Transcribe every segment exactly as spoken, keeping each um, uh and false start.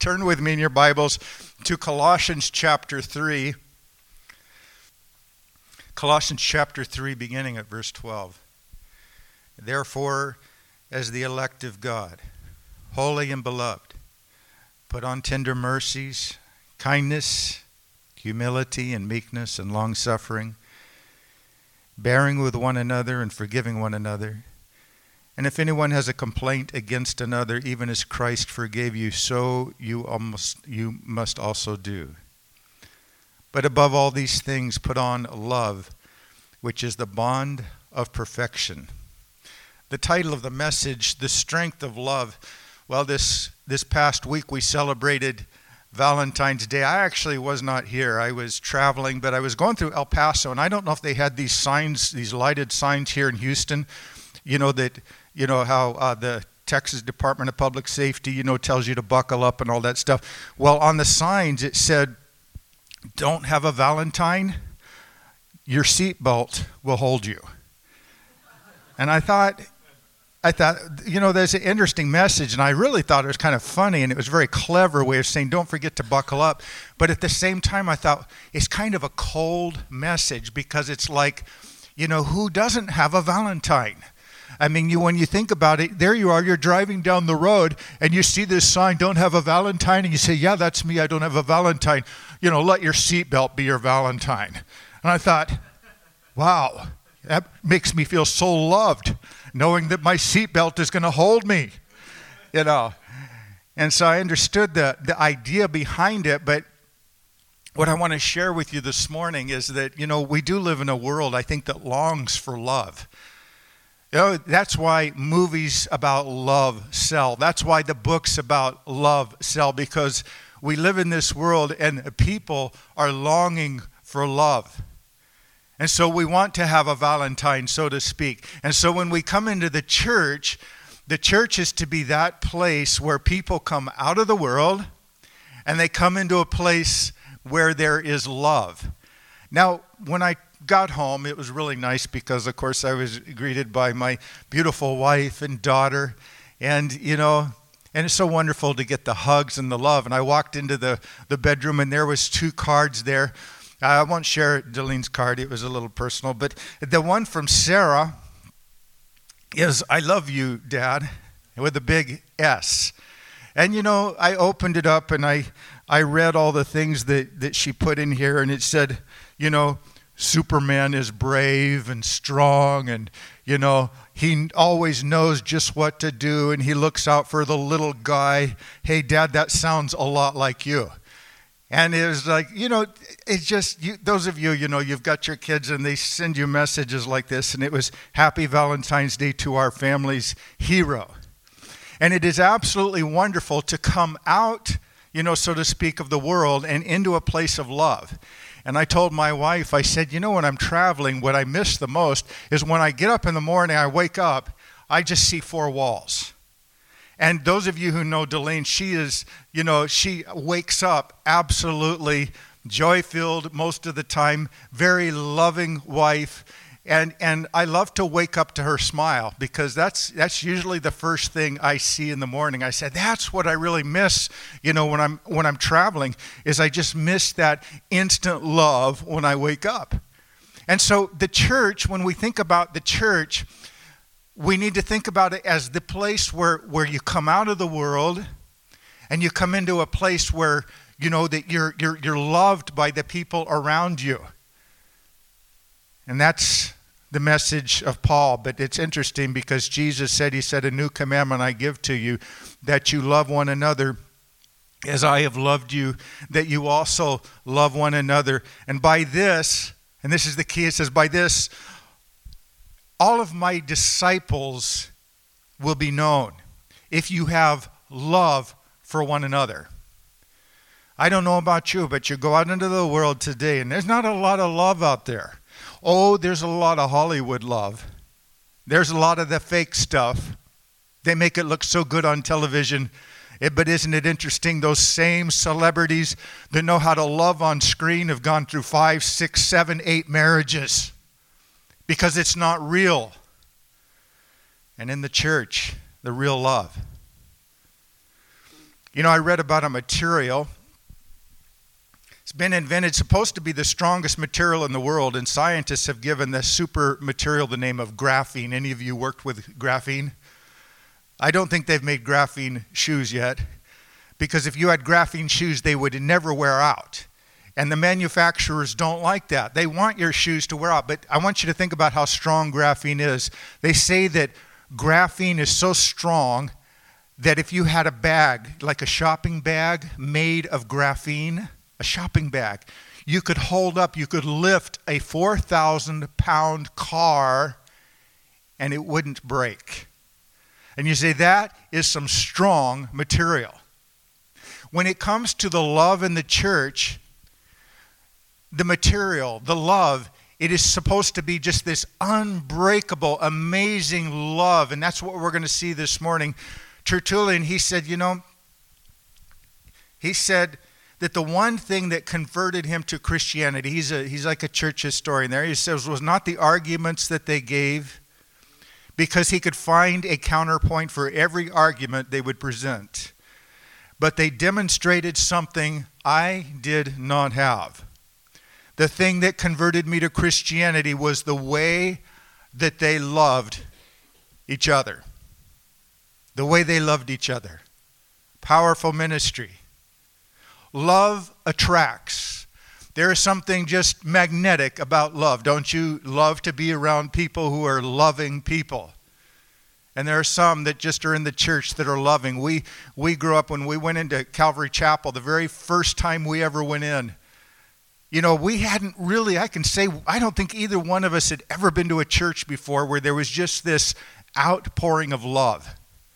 turn with me in your Bibles to Colossians chapter three. Colossians chapter three, beginning at verse twelve. Therefore, as the elect of God, holy and beloved, put on tender mercies, kindness, humility, and meekness, and long-suffering, bearing with one another and forgiving one another. And if anyone has a complaint against another, even as Christ forgave you, so you almost you must also do. But above all these things, put on love, which is the bond of perfection. The title of the message, The Strength of Love. Well, this this past week we celebrated Valentine's Day. I actually was not here. I was traveling, but I was going through El Paso, and I don't know if they had these signs, these lighted signs here in Houston, you know, that, you know, how uh, the Texas Department of Public Safety, you know, tells you to buckle up and all that stuff. Well, on the signs it said, don't have a Valentine, your seatbelt will hold you. And I thought, I thought, you know, there's an interesting message, and I really thought it was kind of funny, and it was a very clever way of saying, don't forget to buckle up. But at the same time, I thought, it's kind of a cold message, because it's like, you know, who doesn't have a Valentine? I mean, you when you think about it, there you are, you're driving down the road, and you see this sign, don't have a Valentine, and you say, yeah, that's me, I don't have a Valentine. You know, let your seatbelt be your Valentine. And I thought, wow, that makes me feel so loved, knowing that my seatbelt is going to hold me, you know. And so I understood the, the idea behind it, but what I want to share with you this morning is that, you know, we do live in a world, I think, that longs for love. You know, that's why movies about love sell. That's why the books about love sell, because we live in this world and people are longing for love. And so we want to have a Valentine, so to speak. And so when we come into the church, the church is to be that place where people come out of the world and they come into a place where there is love. Now, when I got home, it was really nice because, of course, I was greeted by my beautiful wife and daughter. And, you know, and it's so wonderful to get the hugs and the love. And I walked into the, the bedroom, and there was two cards there. I won't share Delene's card. It was a little personal. But the one from Sarah is, I love you, Dad, with a big S. And, you know, I opened it up, and I, I read all the things that, that she put in here. And it said, you know, Superman is brave and strong, and, you know, he always knows just what to do, and he looks out for the little guy. Hey, Dad, that sounds a lot like you. And it was like, you know, it's just, you, those of you, you know, you've got your kids and they send you messages like this, and it was Happy Valentine's Day to our family's hero. And it is absolutely wonderful to come out, you know, so to speak, of the world and into a place of love. And I told my wife, I said, you know, when I'm traveling, what I miss the most is when I get up in the morning, I wake up, I just see four walls. And those of you who know Delene, she is, you know, she wakes up absolutely joy-filled most of the time, very loving wife. And and I love to wake up to her smile, because that's that's usually the first thing I see in the morning. I said, that's what I really miss, you know, when I'm when I'm traveling, is I just miss that instant love when I wake up. And so the church, when we think about the church, we need to think about it as the place where, where you come out of the world and you come into a place where, you know, that you're you're you're loved by the people around you. And that's the message of Paul. But it's interesting because Jesus said, he said, a new commandment I give to you, that you love one another as I have loved you, that you also love one another. And by this, and this is the key, it says, by this, all of my disciples will be known if you have love for one another. I don't know about you, but you go out into the world today, and there's not a lot of love out there. Oh, there's a lot of Hollywood love. There's a lot of the fake stuff. They make it look so good on television. It, but isn't it interesting, those same celebrities that know how to love on screen have gone through five, six, seven, eight marriages because it's not real. And in the church, the real love. You know, I read about a material. It's been invented, supposed to be the strongest material in the world, and scientists have given this super material the name of graphene. Any of you worked with graphene? I don't think they've made graphene shoes yet, because if you had graphene shoes, they would never wear out. And the manufacturers don't like that. They want your shoes to wear out. But I want you to think about how strong graphene is. They say that graphene is so strong that if you had a bag, like a shopping bag made of graphene, a shopping bag, you could hold up, you could lift a four thousand pound car and it wouldn't break. And you say, that is some strong material. When it comes to the love in the church, the material, the love, it is supposed to be just this unbreakable, amazing love. And that's what we're going to see this morning. Tertullian, he said, you know, he said that the one thing that converted him to Christianity, he's a he's like a church historian there, he says, was not the arguments that they gave, because he could find a counterpoint for every argument they would present. But they demonstrated something I did not have. The thing that converted me to Christianity was the way that they loved each other. The way they loved each other. Powerful ministry. Love attracts. There is something just magnetic about love. Don't you love to be around people who are loving people? And there are some that just are in the church that are loving. We we grew up when we went into Calvary Chapel, the very first time we ever went in. You know, we hadn't really, I can say, I don't think either one of us had ever been to a church before where there was just this outpouring of love.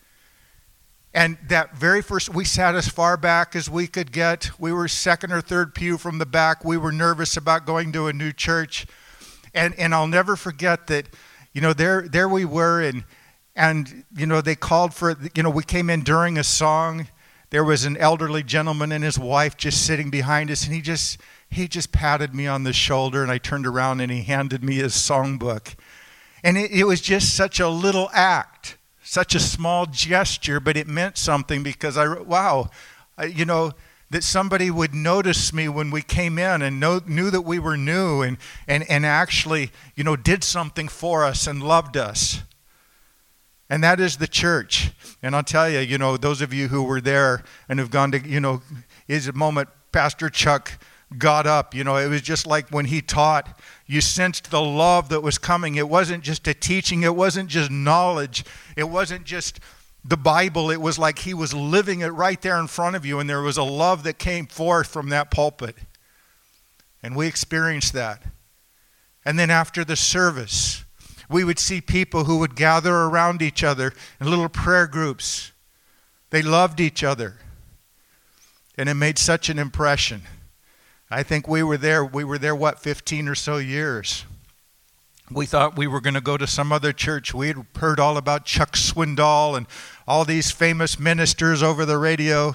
And that very first, we sat as far back as we could get. We were second or third pew from the back. We were nervous about going to a new church. And and I'll never forget that, you know, there there we were, and and you know, they called for, you know, we came in during a song. There was an elderly gentleman and his wife just sitting behind us, and he just he just patted me on the shoulder, and I turned around and he handed me his songbook. And it, it was just such a little act. Such a small gesture, but it meant something, because I, wow, I, you know, that somebody would notice me when we came in and know, knew that we were new, and, and, and actually, you know, did something for us and loved us. And that is the church. And I'll tell you, you know, those of you who were there and have gone to, you know, is a moment Pastor Chuck got up, you know, it was just like when he taught, you sensed the love that was coming. It wasn't just a teaching, it wasn't just knowledge, it wasn't just the Bible, it was like he was living it right there in front of you, and there was a love that came forth from that pulpit. And we experienced that. And then after the service, we would see people who would gather around each other in little prayer groups. They loved each other. And it made such an impression. I think we were there, we were there, what, fifteen or so years. We thought we were going to go to some other church. We had heard all about Chuck Swindoll and all these famous ministers over the radio.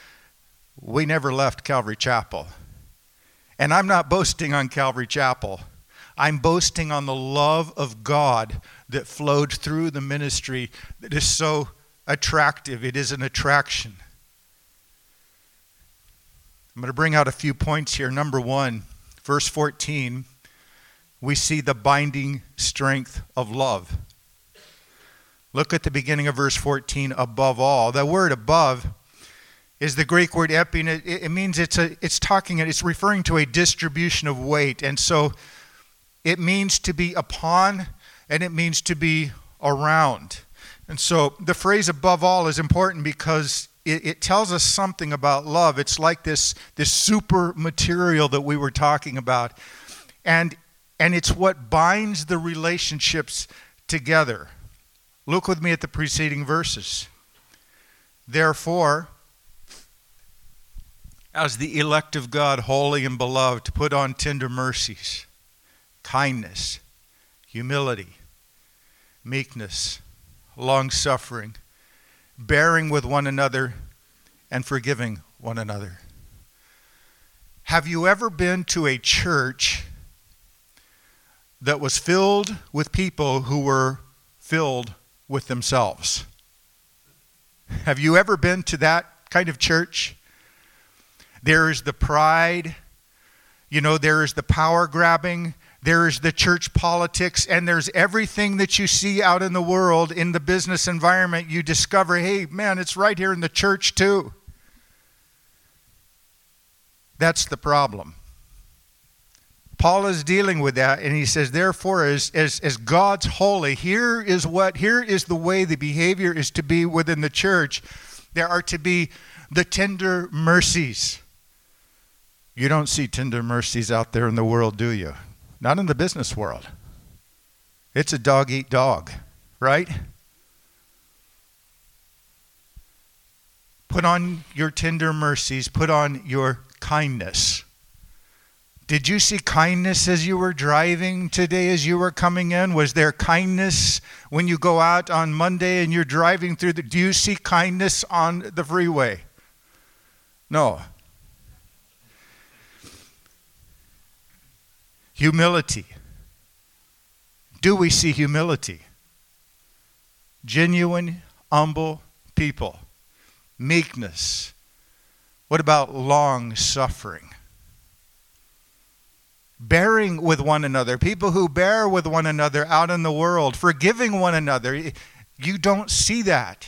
We never left Calvary Chapel. And I'm not boasting on Calvary Chapel. I'm boasting on the love of God that flowed through the ministry that is so attractive. It is an attraction. I'm going to bring out a few points here. Number one, verse fourteen, we see the binding strength of love. Look at the beginning of verse fourteen, above all. The word above is the Greek word epi, and it, it means it's a, it's talking, it's referring to a distribution of weight. And so it means to be upon, and it means to be around. And so the phrase above all is important because It, it tells us something about love. It's like this, this super material that we were talking about. And, and it's what binds the relationships together. Look with me at the preceding verses. Therefore, as the elect of God, holy and beloved, put on tender mercies, kindness, humility, meekness, long-suffering, bearing with one another and forgiving one another. Have you ever been to a church that was filled with people who were filled with themselves? Have you ever been to that kind of church. There is the pride. You know, there is the power grabbing. There is the church politics. And there's everything that you see out in the world, in the business environment. You discover, hey, man, it's right here in the church too. That's the problem. Paul is dealing with that, and he says, therefore, as, as, as God's holy, here is what, here is the way the behavior is to be within the church. There are to be the tender mercies. You don't see tender mercies out there in the world, do you? Not in the business world. It's a dog eat dog, right? Put on your tender mercies, put on your kindness. Did you see kindness as you were driving today, as you were coming in? Was there kindness when you go out on Monday and you're driving through the... Do you see kindness on the freeway? No. Humility. Do we see humility? Genuine, humble people. Meekness. What about long suffering? Bearing with one another. People who bear with one another out in the world. Forgiving one another. You don't see that.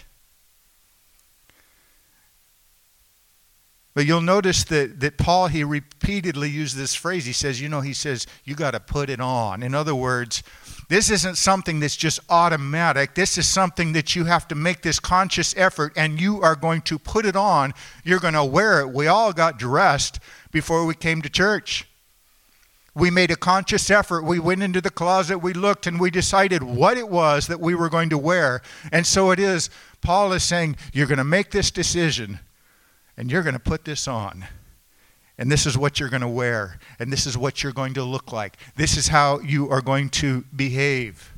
But you'll notice that, that Paul, he repeatedly used this phrase. He says, you know, he says, you got to put it on. In other words, this isn't something that's just automatic. This is something that you have to make this conscious effort, and you are going to put it on. You're going to wear it. We all got dressed before we came to church. We made a conscious effort. We went into the closet, we looked, and we decided what it was that we were going to wear. And so it is, Paul is saying, you're going to make this decision. And you're going to put this on. And this is what you're going to wear. And this is what you're going to look like. This is how you are going to behave.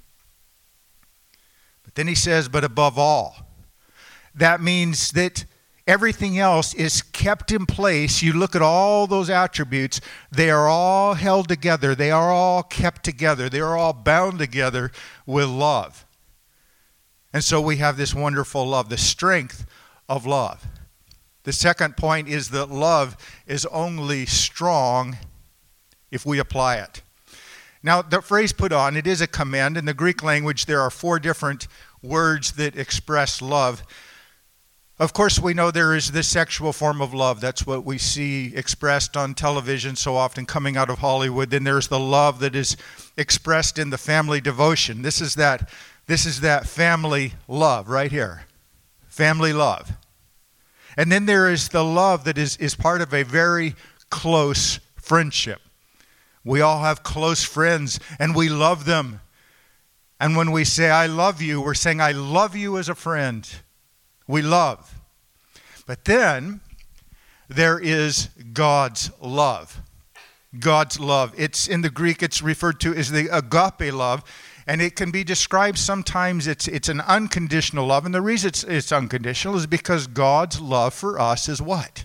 But then he says, but above all. That means that everything else is kept in place. You look at all those attributes. They are all held together. They are all kept together. They are all bound together with love. And so we have this wonderful love, the strength of love. The second point is that love is only strong if we apply it. Now, the phrase put on, it is a command. In the Greek language, there are four different words that express love. Of course, we know there is this sexual form of love. That's what we see expressed on television so often coming out of Hollywood. Then there's the love that is expressed in the family devotion. This is that, this is that family love right here. Family love. And then there is the love that is, is part of a very close friendship. We all have close friends, and we love them. And when we say, I love you, we're saying, I love you as a friend. We love. But then there is God's love. God's love. It's in the Greek, it's referred to as the agape love. And it can be described sometimes, it's it's an unconditional love. And the reason it's, it's unconditional is because God's love for us is what?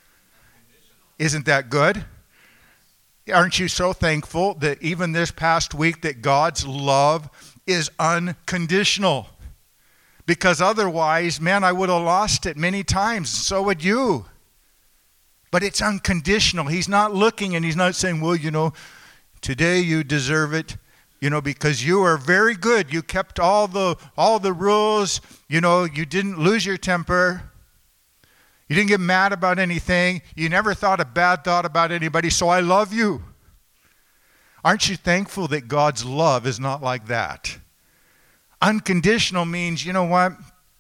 Isn't that good? Aren't you so thankful that even this past week that God's love is unconditional? Because otherwise, man, I would have lost it many times. So would you. But it's unconditional. He's not looking and he's not saying, well, you know, today you deserve it. You know, because you are very good. You kept all the all the rules. You know, you didn't lose your temper. You didn't get mad about anything. You never thought a bad thought about anybody, so I love you. Aren't you thankful that God's love is not like that? Unconditional means, you know what?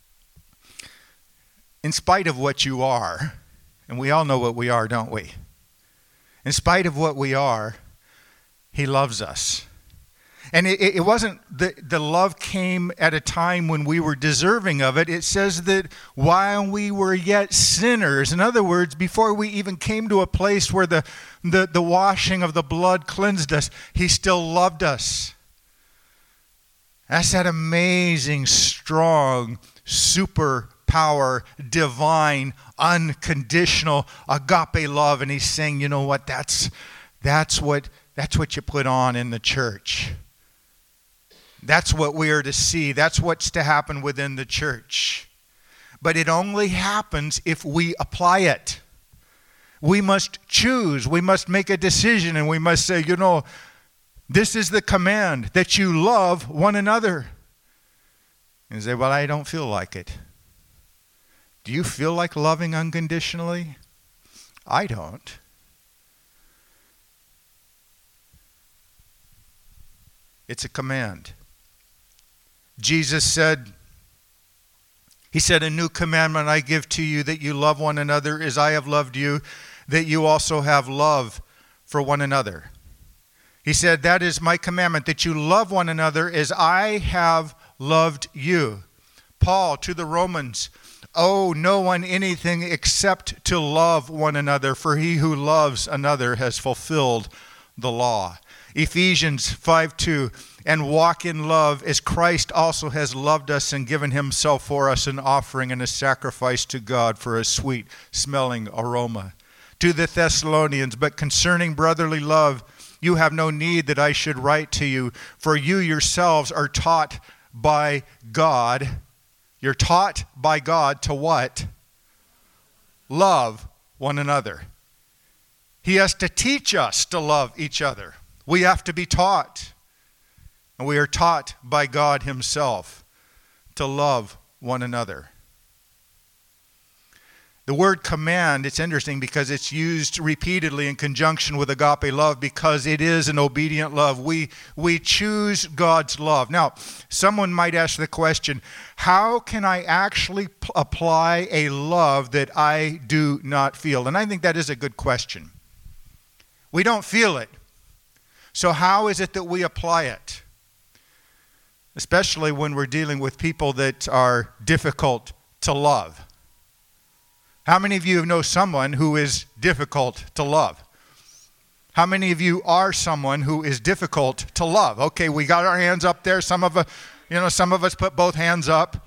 In spite of what you are, and we all know what we are, don't we? In spite of what we are, He loves us. And it, it wasn't that the love came at a time when we were deserving of it. It says that while we were yet sinners, in other words, before we even came to a place where the, the, the washing of the blood cleansed us, He still loved us. That's that amazing, strong, superpower, divine, unconditional agape love. And He's saying, you know what, that's, that's what, that's what you put on in the church. That's what we are to see. That's what's to happen within the church. but it only happens if we apply it. We must choose. We must make a decision, and we must say, you know, this is the command, that you love one another. And you say, well, I don't feel like it. Do you feel like loving unconditionally? I don't. It's a command. Jesus said, He said, a new commandment I give to you, that you love one another as I have loved you, that you also have love for one another. He said, that is my commandment, that you love one another as I have loved you. Paul to the Romans, owe no one anything except to love one another, for he who loves another has fulfilled the law. Ephesians five two, and walk in love as Christ also has loved us and given himself for us, an offering and a sacrifice to God for a sweet smelling aroma. To the Thessalonians, but concerning brotherly love, you have no need that I should write to you, for you yourselves are taught by God. You're taught by God to what? Love one another. He has to teach us to love each other. We have to be taught. And we are taught by God himself to love one another. The word command, it's interesting because it's used repeatedly in conjunction with agape love, because it is an obedient love. We, we choose God's love. Now, someone might ask the question, how can I actually p- apply a love that I do not feel? And I think that is a good question. We don't feel it. So how is it that we apply it? Especially when we're dealing with people that are difficult to love. How many of you know someone who is difficult to love? How many of you are someone who is difficult to love? Okay, we got our hands up there. Some of us, you know, some of us put both hands up.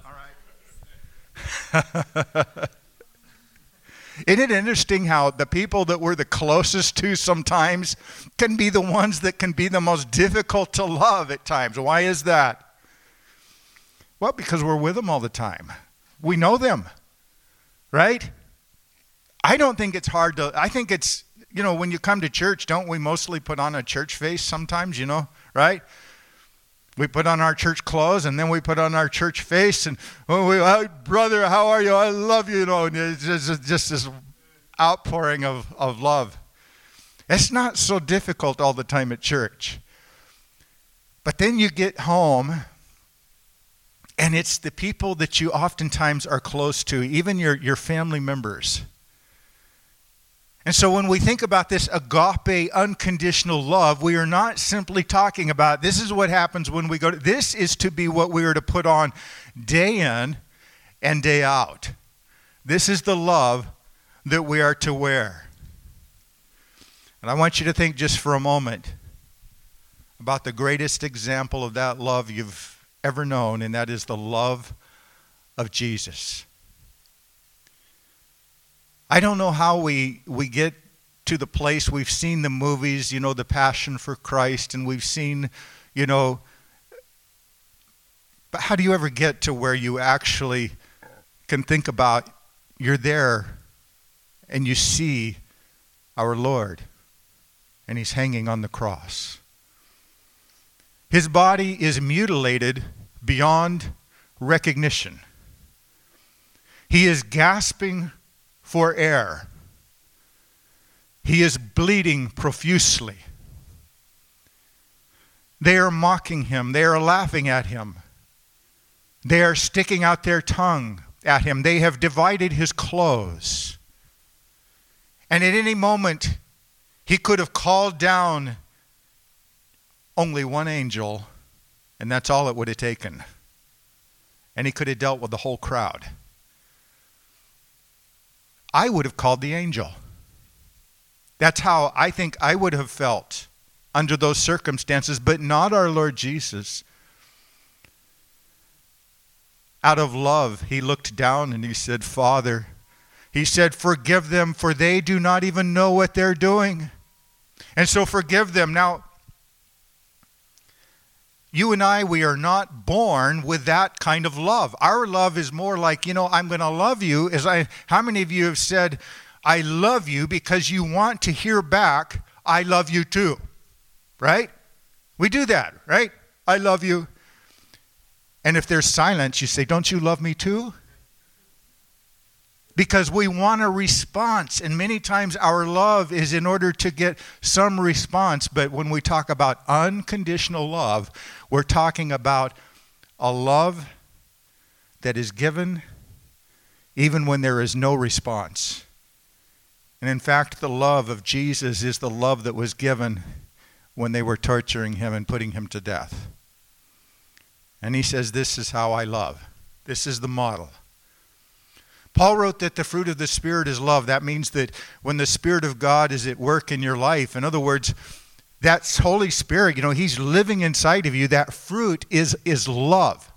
All right. Isn't it interesting how the people that we're the closest to sometimes can be the ones that can be the most difficult to love at times? Why is that? Well, because we're with them all the time. We know them, right? I don't think it's hard to, I think it's, you know, when you come to church, don't we mostly put on a church face sometimes, you know, right? We put on our church clothes, and then we put on our church face, and, oh, we, oh, brother, how are you? I love you, you know, and it's just, just this outpouring of, of love. It's not so difficult all the time at church. But then you get home, and it's the people that you oftentimes are close to, even your, your family members. And so when we think about this agape, unconditional love, we are not simply talking about this is what happens when we go to, this is to be what we are to put on day in and day out. This is the love that we are to wear. And I want you to think just for a moment about the greatest example of that love you've ever known, and that is the love of Jesus. I don't know how we, we get to the place, we've seen the movies, you know, The Passion for Christ, and we've seen, you know, but how do you ever get to where you actually can think about, you're there and you see our Lord and he's hanging on the cross. His body is mutilated beyond recognition. He is gasping for air. He is bleeding profusely. They are mocking him. They are laughing at him. They are sticking out their tongue at him. They have divided his clothes. And at any moment, he could have called down only one angel, and that's all it would have taken. And he could have dealt with the whole crowd. I would have called the angel. That's how I think I would have felt under those circumstances, but not our Lord Jesus. Out of love, he looked down and he said, Father, he said, forgive them, for they do not even know what they're doing. And so forgive them. Now, You and I, we are not born with that kind of love. Our love is more like, you know, I'm going to love you. As I, how many of you have said, I love you because you want to hear back, I love you too, right? We do that, right? I love you. And if there's silence, you say, don't you love me too? Because we want a response, and many times our love is in order to get some response. But when we talk about unconditional love, we're talking about a love that is given even when there is no response. And in fact, the love of Jesus is the love that was given when they were torturing him and putting him to death. And he says, this is how I love. This is the model. Paul wrote that the fruit of the Spirit is love. That means that when the Spirit of God is at work in your life, in other words, that Holy Spirit, you know, he's living inside of you. That fruit is, is love.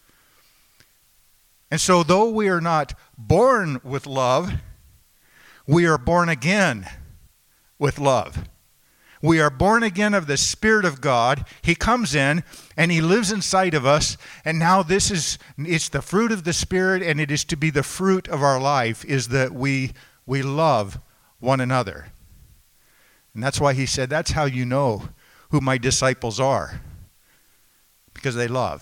And so though we are not born with love, we are born again with love. We are born again of the Spirit of God. He comes in and he lives inside of us. And now this is, it's the fruit of the Spirit, and it is to be the fruit of our life, is that we, we love one another. And that's why he said, that's how you know who my disciples are. Because they love.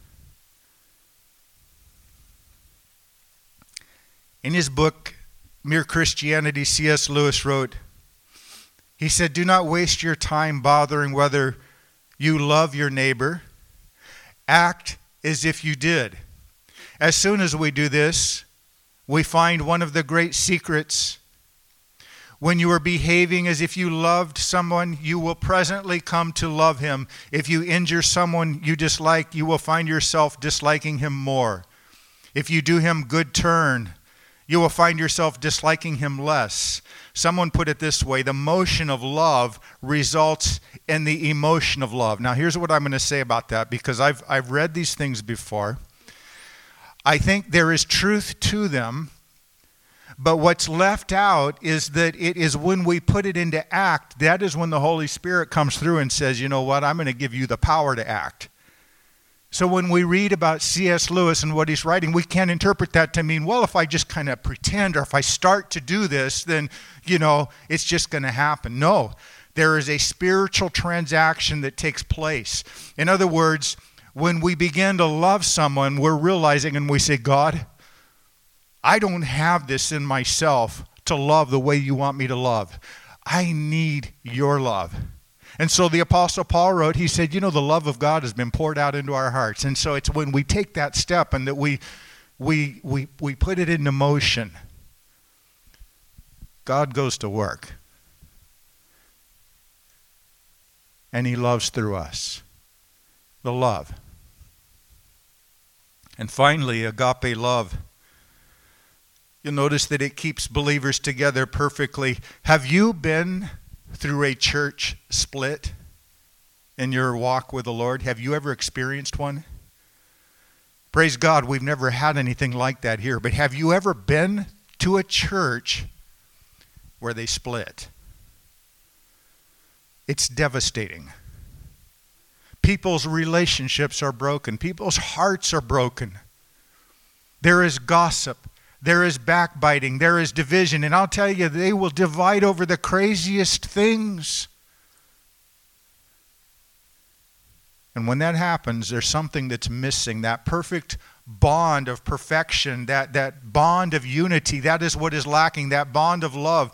In his book, Mere Christianity, C S Lewis wrote, he said, do not waste your time bothering whether you love your neighbor. Act as if you did. As soon as we do this, we find one of the great secrets. When you are behaving as if you loved someone, you will presently come to love him. If you injure someone you dislike, you will find yourself disliking him more. If you do him good turn, you will find yourself disliking him less. Someone put it this way, the motion of love results in the emotion of love. Now here's what I'm going to say about that, because I've, I've read these things before. I think there is truth to them, but what's left out is that it is when we put it into act, that is when the Holy Spirit comes through and says, you know what, I'm going to give you the power to act. So when we read about C S Lewis and what he's writing, we can't interpret that to mean, well, if I just kind of pretend or if I start to do this, then, you know, it's just going to happen. No, there is a spiritual transaction that takes place. In other words, when we begin to love someone, we're realizing and we say, God, I don't have this in myself to love the way you want me to love. I need your love. And so the Apostle Paul wrote, he said, you know, the love of God has been poured out into our hearts. And so it's when we take that step and that we we we we put it into motion, God goes to work. And he loves through us. The love. And finally, agape love. You'll notice that it keeps believers together perfectly. Have you been through a church split in your walk with the Lord? Have you ever experienced one? Praise God, we've never had anything like that here. But have you ever been to a church where they split? It's devastating. People's relationships are broken. People's hearts are broken. There is gossip. There is backbiting. There is division. And I'll tell you, they will divide over the craziest things. And when that happens, there's something that's missing. That perfect bond of perfection, that, that bond of unity, that is what is lacking, that bond of love.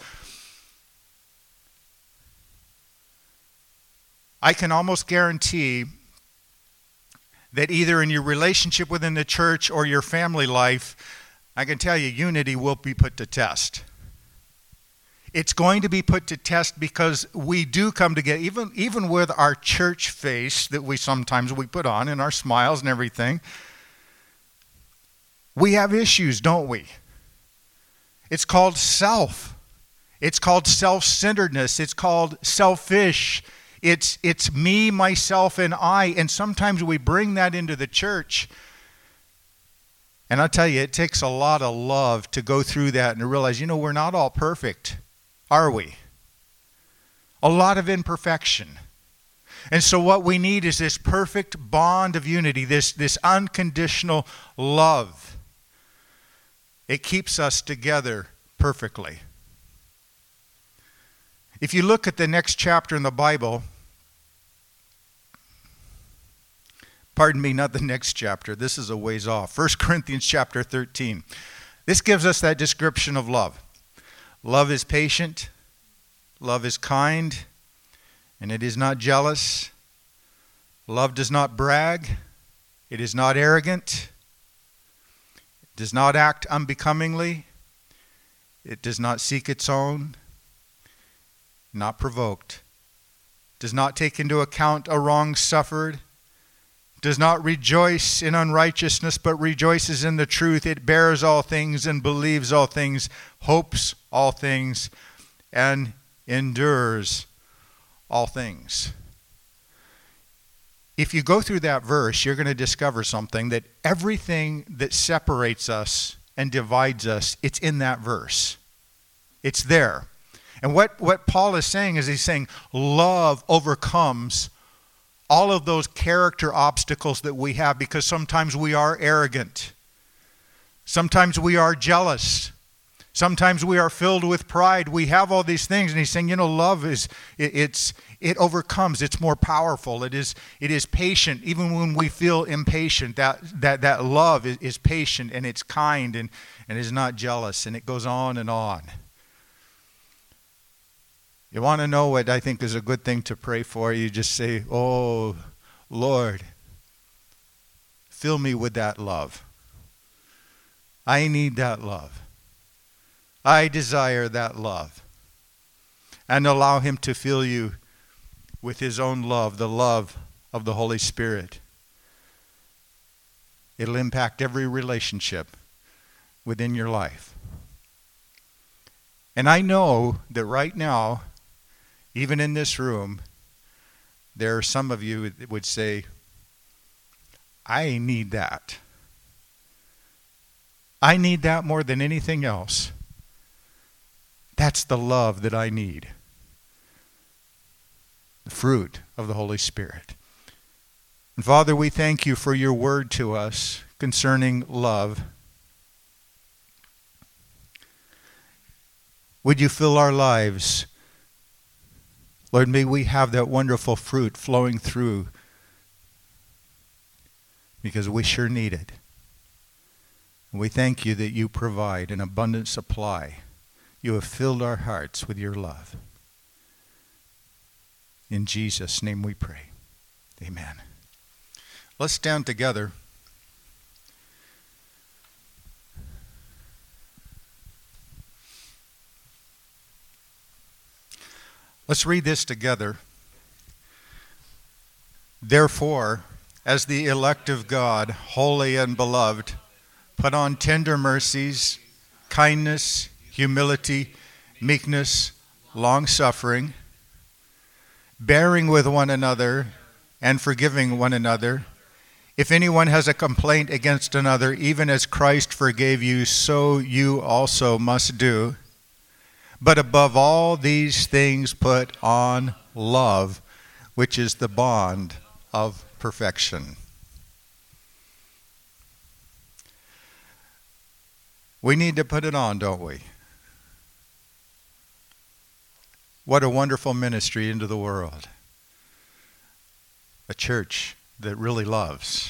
I can almost guarantee that either in your relationship within the church or your family life, I can tell you, unity will be put to test. It's going to be put to test because we do come together, even, even with our church face that we sometimes we put on and our smiles and everything. We have issues, don't we? It's called self. It's called self-centeredness. It's called selfish. It's, it's me, myself, and I. And sometimes we bring that into the church. And I'll tell you, it takes a lot of love to go through that and to realize, you know, we're not all perfect, are we? A lot of imperfection. And so what we need is this perfect bond of unity, this, this unconditional love. It keeps us together perfectly. If you look at the next chapter in the Bible, pardon me, not the next chapter, this is a ways off. First Corinthians chapter thirteen. This gives us that description of love. Love is patient, love is kind, and it is not jealous. Love does not brag. It is not arrogant. It does not act unbecomingly. It does not seek its own. Not provoked. Does not take into account a wrong suffered. Does not rejoice in unrighteousness, but rejoices in the truth. It bears all things and believes all things, hopes all things, and endures all things. If you go through that verse, you're going to discover something, that everything that separates us and divides us, it's in that verse. It's there. And what, what Paul is saying is he's saying love overcomes all of those character obstacles that we have, because sometimes we are arrogant. Sometimes we are jealous. Sometimes we are filled with pride. We have all these things, and he's saying, you know, love is, it, it's, it overcomes. It's more powerful. It is, it is patient. Even when we feel impatient, that, that, that love is, is patient, and it's kind, and, and is not jealous, and it goes on and on. You want to know what I think is a good thing to pray for? You just say, oh, Lord, fill me with that love. I need that love. I desire that love. And allow him to fill you with his own love, the love of the Holy Spirit. It'll impact every relationship within your life. And I know that right now, even in this room, there are some of you that would say, I need that. I need that more than anything else. That's the love that I need. The fruit of the Holy Spirit. And Father, we thank you for your word to us concerning love. Would you fill our lives? Lord, may we have that wonderful fruit flowing through, because we sure need it. And we thank you that you provide an abundant supply. You have filled our hearts with your love. In Jesus' name we pray. Amen. Let's stand together. Let's read this together. Therefore, as the elect of God, holy and beloved, put on tender mercies, kindness, humility, meekness, long-suffering, bearing with one another and forgiving one another. If anyone has a complaint against another, even as Christ forgave you, so you also must do. But above all these things put on love, which is the bond of perfection. We need to put it on, don't we? What a wonderful ministry into the world. A church that really loves.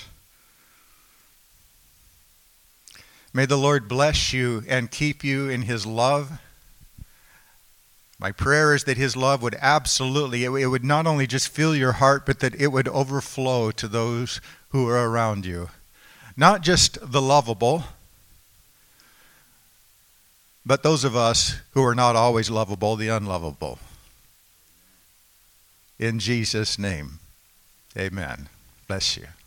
May the Lord bless you and keep you in his love. My prayer is that his love would absolutely, it would not only just fill your heart, but that it would overflow to those who are around you. Not just the lovable, but those of us who are not always lovable, the unlovable. In Jesus' name, amen. Bless you.